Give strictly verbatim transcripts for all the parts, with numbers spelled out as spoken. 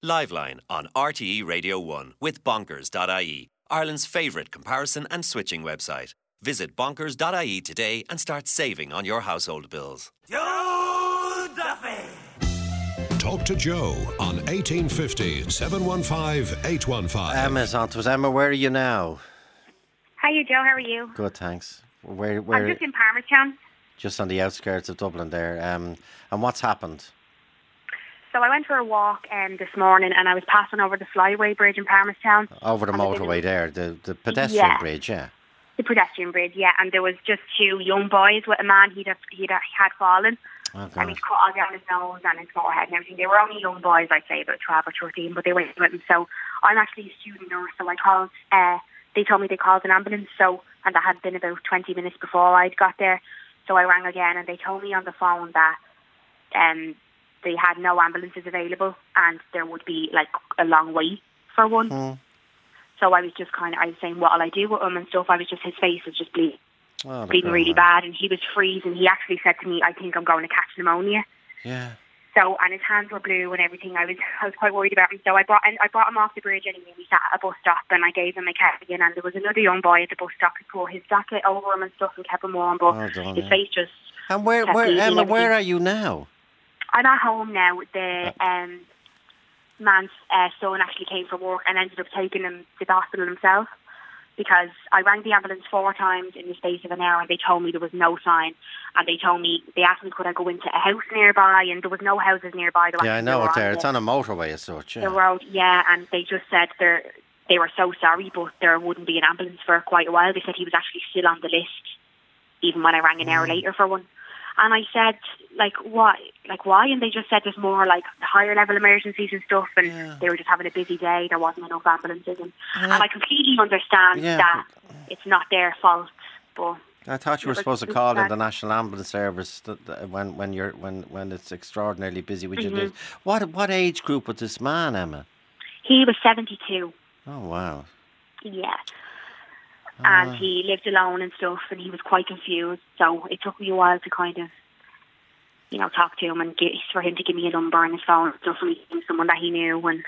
Liveline on R T E Radio one with bonkers dot I E, Ireland's favourite comparison and switching website. Visit bonkers dot I E today and start saving on your household bills. Joe Duffy! Talk to Joe on eighteen fifty, seven one five, eight one five. Emma's on to us. Emma, where are you now? Hiya, Joe. How are you? Good, thanks. Where? Where? I'm just in Parmistown. Just on the outskirts of Dublin there. Um, and what's happened? So I went for a walk um, this morning and I was passing over the Flyway Bridge in Parmistown. Over the motorway there, the, the pedestrian yeah. bridge, yeah. The pedestrian bridge, yeah. And there was just two young boys with a man he'd, have, he'd had fallen. Oh, and he'd cut all down his nose and his forehead and everything. They were only young boys, I'd say, about twelve or thirteen, but they went with him. So I'm actually a student nurse, so I called, uh, they told me they called an ambulance, so, and that had been about twenty minutes before I'd got there. So I rang again and they told me on the phone that um, they had no ambulances available and there would be like a long wait for one. Mm. So I was just kind of, I was saying, what'll I do with him and stuff. I was just, his face was just bleeding, oh, bleeding really bad and he was freezing. He actually said to me, I think I'm going to catch pneumonia. Yeah. So, and his hands were blue and everything. I was I was quite worried about him. So I brought and I brought him off the bridge anyway. We sat at a bus stop and I gave him a cardigan and there was another young boy at the bus stop who put his jacket over him and stuff and kept him warm. But oh, done, his yeah. face just... And where, where Emma, where are you now? I'm at home now. The um, man's uh, son actually came from work and ended up taking him to the hospital himself because I rang the ambulance four times in the space of an hour and they told me there was no sign. And they told me, they asked me could I go into a house nearby and there was no houses nearby. Yeah, I know it there. It's on a motorway as such. Yeah. The road, yeah, and they just said they're, they were so sorry but there wouldn't be an ambulance for quite a while. They said he was actually still on the list even when I rang an hour Mm. later for one. And I said, like, why? Like, why? And they just said there's more, like, higher level emergencies and stuff, and Yeah. they were just having a busy day. There wasn't enough ambulances. And, And and I- I completely understand Yeah, that it's not their fault, but... I thought you were It was supposed to just call in that- the National Ambulance Service that, that when when you're when, when it's extraordinarily busy with Mhm. you. What what age group was this man, Emma? He was seventy-two, Oh wow. yeah. Ah. And he lived alone and stuff, and he was quite confused. So it took me a while to kind of, you know, talk to him and get, for him to give me a number and his phone and stuff, and he, someone that he knew. And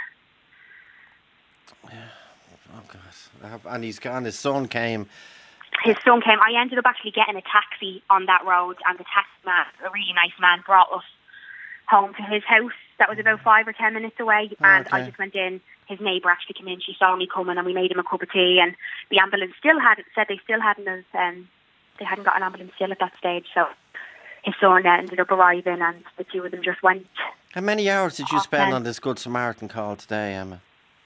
Oh God. And he's gone. His son came. his son came. I ended up actually getting a taxi on that road, and the taxi man, a really nice man, brought us home to his house. That was about five or ten minutes away, and I Okay. just went in. His neighbour actually came in. She saw me coming, and we made him a cup of tea. And the ambulance still hadn't said they still hadn't um, they hadn't got an ambulance still at that stage. So his son ended up arriving, and the two of them just went. How many hours did you Half spend ten. on this Good Samaritan call today, Emma?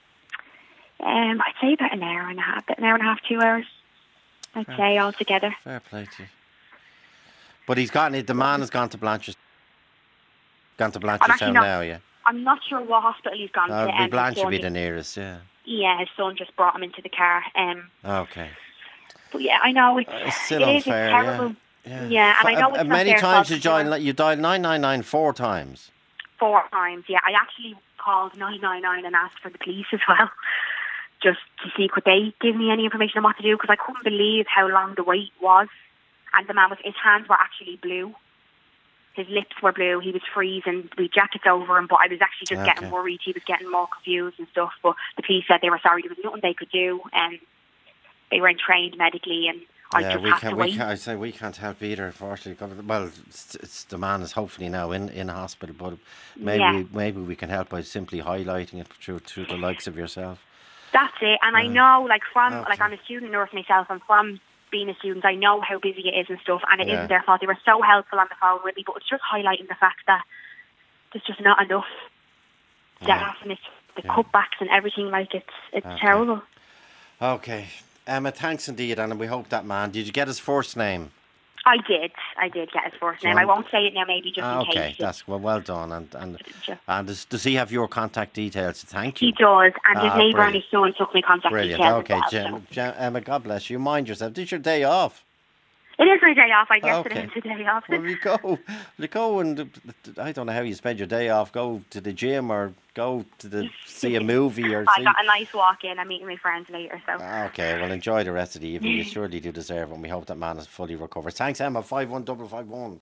Um, I'd say about an hour and a half, an hour and a half, two hours. I'd Fair. say altogether. Fair play to you. But he's gotten it. The man has gone to Blanchardstown. Gone to actually Blanchardstown not- now, yeah. I'm not sure what hospital he's gone Uh, to. be um, Blanche his would be son- the nearest, yeah. Yeah, his son just brought him into the car. Um, Okay. but yeah, I know it's, Uh, It's still it is, it's unfair, terrible. yeah. Yeah, and I know F- it's uh, not many their times fault, you you joined, know. you dialed nine nine nine four times. Four times, yeah. I actually called nine nine nine and asked for the police as well, just to see could they give me any information on what to do, because I couldn't believe how long the wait was. And the man was, his hands were actually blue. His lips were blue. He was freezing. We jackets over him, but I was actually just Okay. getting worried. He was getting more confused and stuff. But the police said they were sorry. There was nothing they could do, and they weren't trained medically, and I yeah, just we had can to we wait. can I say we can't help either, unfortunately. Well, it's, it's the man is hopefully now in, in hospital, but maybe Yeah. maybe we can help by simply highlighting it through through the likes of yourself. That's it. And I Uh, know, like from, okay. like I'm a student nurse myself, and from being a student, I know how busy it is and stuff, and it Yeah. isn't their fault. They were so helpful on the phone with me, but it's just highlighting the fact that there's just not enough staff, and it's the Yeah. cutbacks and everything. Like it's it's Okay. terrible. Okay, Emma, thanks indeed, and we hope that man. Did you get his first name? I did, I did get his first Do you name. I want- won't say it now, maybe just Ah, in okay, case. that's well, well done, and and Just- and does, does he have your contact details? Thank He you. does, and his Ah, neighbour and brilliant. his son took me contact Brilliant. details. Okay, as well, Jem, so. Jem, Emma, God bless you. Mind yourself. Did your day off? It is my day off. I yesterday Okay. was the day off. Well, you go, you go, and I don't know how you spend your day off. Go to the gym or go to the see a movie or I see. got a nice walk in. I'm meeting my friends later, so. Ah, Okay, well, enjoy the rest of the evening. You surely do deserve it, and we hope that man is fully recovered. Thanks, Emma. Five one double five one.